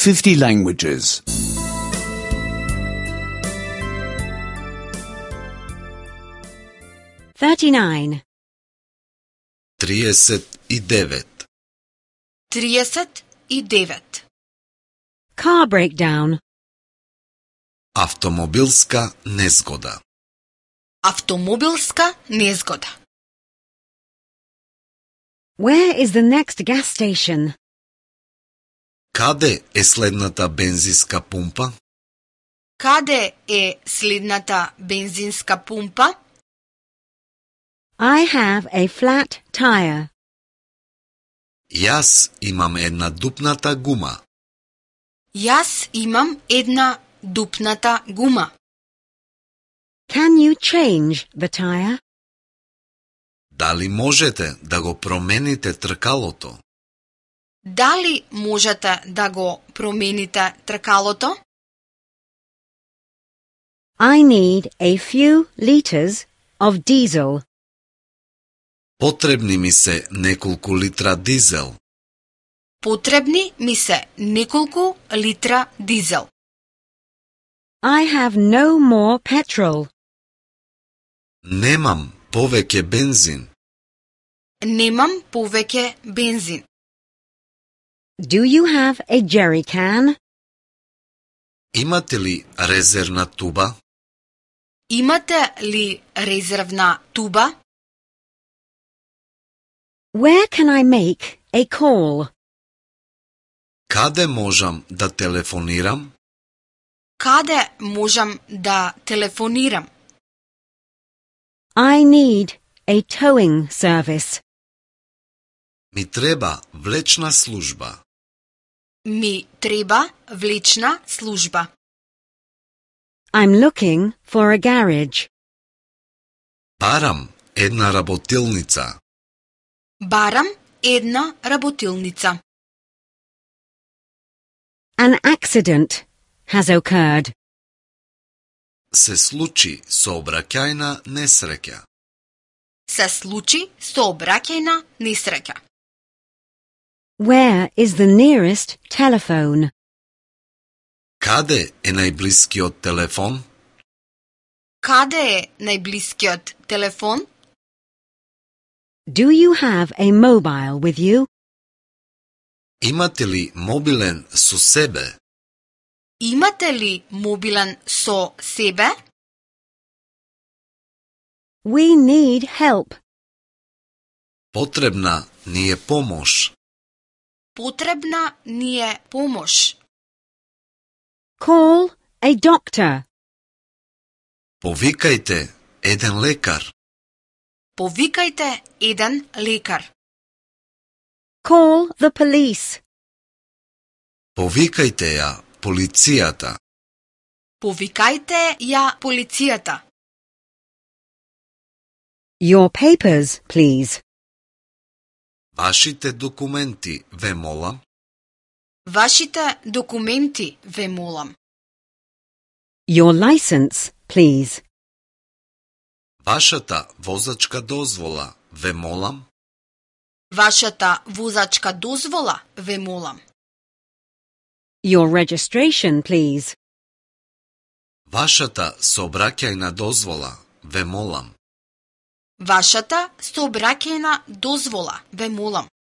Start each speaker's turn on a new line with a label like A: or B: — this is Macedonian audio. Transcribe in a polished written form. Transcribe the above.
A: 50 languages.
B: 39.
C: 39.
D: 39.
B: Car breakdown.
C: Автомобилска незгода.
D: Автомобилска незгода.
B: Where is the next gas station?
C: Каде е следната бензинска пумпа?
D: Каде е следната бензинска пумпа?
B: I have a flat tire.
C: Јас имам една дупната гума.
D: Јас имам една дупната гума.
B: Can you change the tire?
C: Дали можете да го промените тркалото?
D: Дали можете да го промените тркалото?
B: I need a few liters of diesel.
C: Потребни ми се неколку литра дизел.
D: Потребни ми се неколку литра дизел.
B: I have no more petrol.
C: Немам повеќе бензин.
D: Немам повеќе бензин.
B: Do you have a jerry can?
C: Имате ли резервна туба?
D: Имате ли резервна туба?
B: Where can I make a call?
C: Каде можам да телефонирам?
D: Каде можам да телефонирам?
B: I need a towing service.
C: Ми треба влечна служба.
D: Ми треба влечна служба.
B: I'm looking for a garage.
C: Барам една работилница.
D: Барам една работилница.
B: An accident has occurred.
C: Се случи сообраќајна несреќа.
D: Се случи сообраќајна несреќа.
B: Where is the nearest telephone?
C: Каде е најблискиот телефон?
D: Каде е најблискиот телефон?
B: Do you have a mobile with you?
C: Имате ли мобилен со себе?
D: Имате ли мобилен со себе?
B: We need help.
C: Потребна ни е помош.
D: Потребна ни е помош.
B: Call a doctor.
C: Повикајте еден лекар.
D: Повикајте еден лекар.
B: Call the police.
C: Повикајте ја полицијата.
D: Повикајте ја полицијата.
B: Your papers, please.
C: Вашите документи, ве молам.
D: Вашите документи, ве молам.
B: Your license, please.
C: Вашата возачка дозвола, ве молам.
D: Вашата возачка дозвола, ве молам.
B: Your registration, please.
C: Вашата сообраќајна дозвола, ве молам.
D: Вашата сообраќајна дозвола, ве молам.